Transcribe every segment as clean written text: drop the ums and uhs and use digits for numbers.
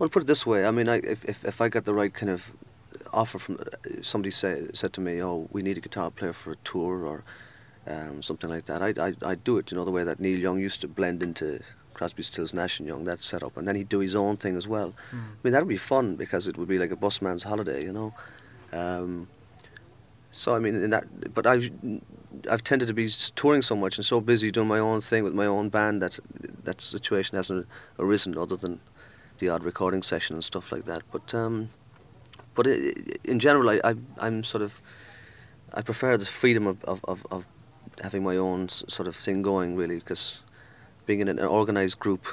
Well, put it this way. I mean, if I got the right kind of offer from somebody said to me, "Oh, we need a guitar player for a tour," or something like that, I'd do it. You know, the way that Neil Young used to blend into Crosby, Stills, Nash and Young, that setup, and then he'd do his own thing as well. I mean, that would be fun because it would be like a busman's holiday, you know. Um, so I mean, in that, but I've tended to be touring so much and so busy doing my own thing with my own band that that situation hasn't arisen other than the odd recording session and stuff like that. But in general, I'm sort of I prefer the freedom of having my own sort of thing going really, because being in an organized group,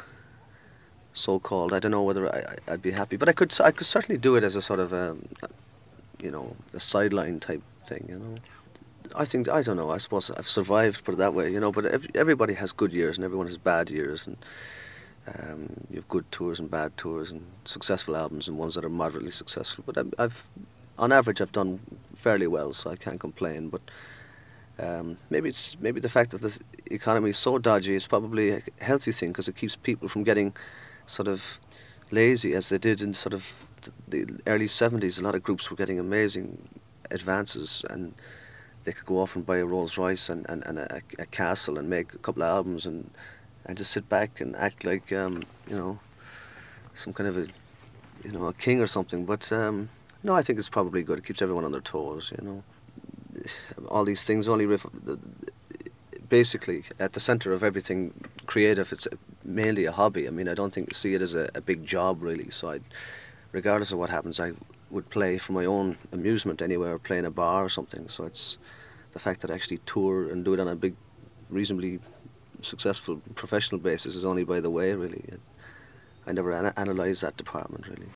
so called, I don't know whether I'd be happy, but I could certainly do it as a sort of you know, a sideline type thing, you know. I think I don't know. I suppose I've survived, put it that way, you know. But everybody has good years and everyone has bad years, and you have good tours and bad tours, and successful albums and ones that are moderately successful. But I've on average, I've done fairly well, so I can't complain. But maybe the fact that the economy is so dodgy is probably a healthy thing because it keeps people from getting sort of lazy, as they did in sort of the early 70s. A lot of groups were getting amazing advances, and they could go off and buy a Rolls Royce and a castle and make a couple of albums and just sit back and act like you know, some kind of a, you know, a king or something. But no, I think it's probably good. It keeps everyone on their toes, you know. All these things only basically at the center of everything creative. It's mainly a hobby. I mean, I don't see it as a big job really. So regardless of what happens, I would play for my own amusement anywhere, or play in a bar or something. So it's the fact that I actually tour and do it on a big, reasonably successful professional basis is only by the way really. I never analyze that department really.